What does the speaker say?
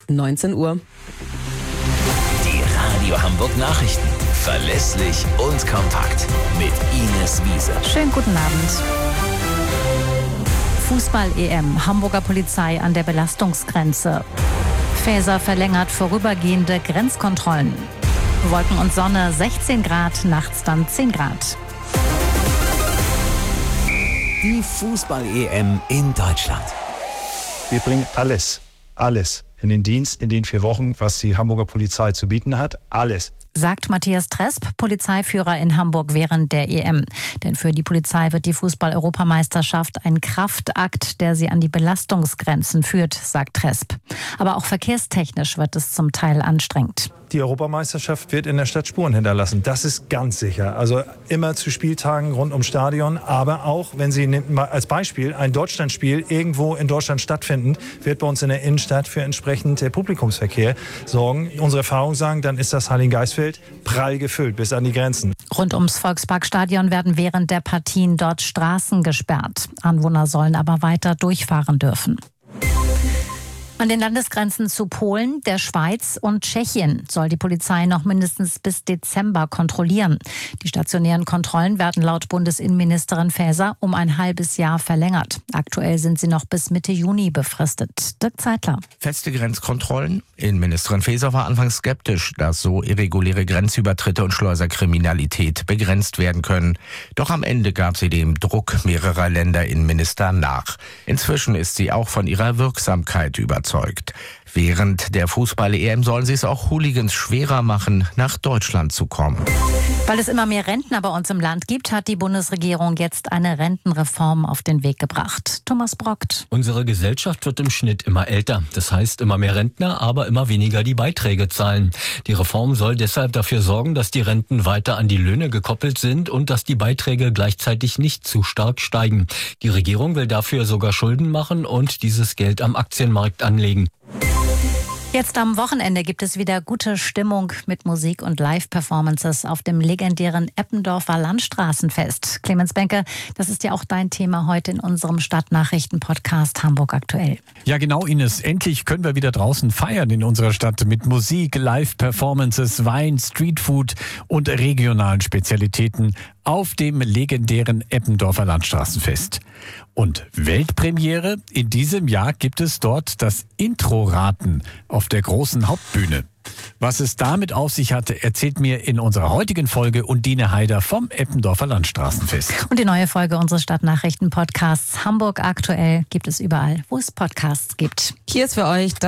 19 Uhr. Die Radio Hamburg Nachrichten. Verlässlich und kompakt. Mit Ines Wiese. Schönen guten Abend. Fußball-EM. Hamburger Polizei an der Belastungsgrenze. Faeser verlängert vorübergehende Grenzkontrollen. Wolken und Sonne 16 Grad, nachts dann 10 Grad. Die Fußball-EM in Deutschland. Wir bringen alles in den Dienst in den 4 Wochen, was die Hamburger Polizei zu bieten hat. Alles. Sagt Matthias Tresp, Polizeiführer in Hamburg während der EM. Denn für die Polizei wird die Fußball-Europameisterschaft ein Kraftakt, der sie an die Belastungsgrenzen führt, sagt Tresp. Aber auch verkehrstechnisch wird es zum Teil anstrengend. Die Europameisterschaft wird in der Stadt Spuren hinterlassen. Das ist ganz sicher. Also immer zu Spieltagen rund ums Stadion. Aber auch, wenn Sie als Beispiel ein Deutschlandspiel irgendwo in Deutschland stattfinden, wird bei uns in der Innenstadt für entsprechend Publikumsverkehr sorgen. Unsere Erfahrungen sagen, dann ist das Heiligengeistfeld prall gefüllt bis an die Grenzen. Rund ums Volksparkstadion werden während der Partien dort Straßen gesperrt. Anwohner sollen aber weiter durchfahren dürfen. An den Landesgrenzen zu Polen, der Schweiz und Tschechien soll die Polizei noch mindestens bis Dezember kontrollieren. Die stationären Kontrollen werden laut Bundesinnenministerin Faeser um ein halbes Jahr verlängert. Aktuell sind sie noch bis Mitte Juni befristet. Dirk Zeitler. Feste Grenzkontrollen? Innenministerin Faeser war anfangs skeptisch, dass so irreguläre Grenzübertritte und Schleuserkriminalität begrenzt werden können. Doch am Ende gab sie dem Druck mehrerer Länderinnenminister nach. Inzwischen ist sie auch von ihrer Wirksamkeit überzeugt. Während der Fußball-EM sollen sie es auch Hooligans schwerer machen, nach Deutschland zu kommen. Weil es immer mehr Rentner bei uns im Land gibt, hat die Bundesregierung jetzt eine Rentenreform auf den Weg gebracht. Thomas Brockt. Unsere Gesellschaft wird im Schnitt immer älter. Das heißt, immer mehr Rentner, aber immer weniger die Beiträge zahlen. Die Reform soll deshalb dafür sorgen, dass die Renten weiter an die Löhne gekoppelt sind und dass die Beiträge gleichzeitig nicht zu stark steigen. Die Regierung will dafür sogar Schulden machen und dieses Geld am Aktienmarkt anlegen. Jetzt am Wochenende gibt es wieder gute Stimmung mit Musik und Live-Performances auf dem legendären Eppendorfer Landstraßenfest. Clemens Benke, das ist ja auch dein Thema heute in unserem Stadtnachrichten-Podcast Hamburg aktuell. Ja genau, Ines. Endlich können wir wieder draußen feiern in unserer Stadt mit Musik, Live-Performances, Wein, Streetfood und regionalen Spezialitäten auf dem legendären Eppendorfer Landstraßenfest. Und Weltpremiere, in diesem Jahr gibt es dort das Intro-Raten auf der großen Hauptbühne. Was es damit auf sich hatte, erzählt mir in unserer heutigen Folge Undine Heider vom Eppendorfer Landstraßenfest. Und die neue Folge unseres Stadtnachrichten-Podcasts Hamburg aktuell gibt es überall, wo es Podcasts gibt. Hier ist für euch